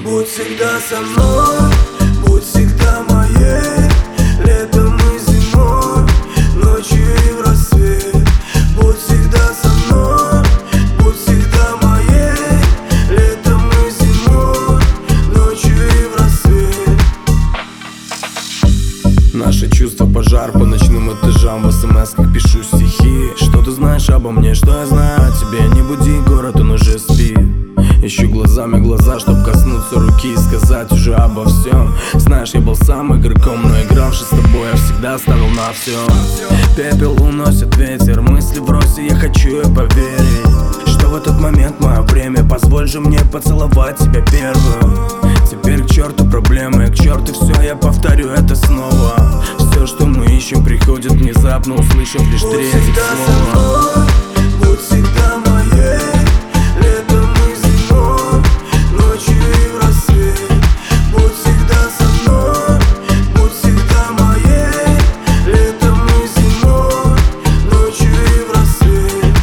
Будь всегда со мной, будь всегда моей. Летом и зимой, ночью и в рассвет. Будь всегда со мной, будь всегда моей. Летом и зимой, ночью и в рассвет. Наши чувства пожар по ночным этажам. В смс-ках пишу стихи. Что ты знаешь обо мне, что я знаю о тебе? Не буди, город, он уже спит. Ищу глазами глаза, чтоб коснуться руки и сказать уже обо всем. Знаешь, я был сам игроком, но игравший с тобой я всегда ставил на все. Пепел уносит ветер, мысли врозь, и я хочу и поверить, что в этот момент мое время. Позволь же мне поцеловать тебя первым. Теперь к черту проблемы, к черту все, я повторю это снова. Все, что мы ищем, приходит внезапно, услышав лишь третье слово. Будь всегда моей. Летом и зимой, ночью и в рассвет. Будь всегда со мной, будь всегда моей. Летом и зимой, ночью и в рассвет.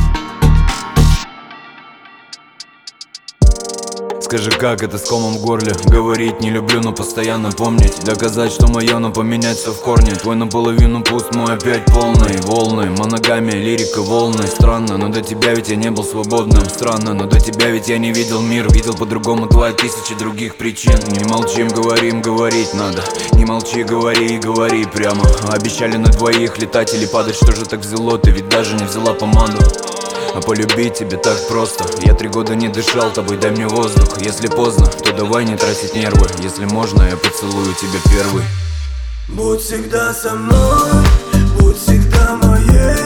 Скажи, как это с комом в горле? Говорить не люблю, но постоянно помнить. Доказать, что мое, но поменять все в корне. Твой наполовину пуст, мой опять полный. Волны, моногамия, лирика, волны. Странно, но до тебя ведь я не был свободным. Странно, но до тебя ведь я не видел мир. Видел по-другому твои тысячи других причин. Не молчим, говорим, говорить надо. Не молчи, говори и говори прямо. Обещали на двоих летать или падать. Что же так взяло? Ты ведь даже не взяла помаду. А полюбить тебе так просто. Я 3 года не дышал тобой, дай мне воздух. Если поздно, то давай не тратить нервы. Если можно, я поцелую тебя первый. Будь всегда со мной, будь всегда моей.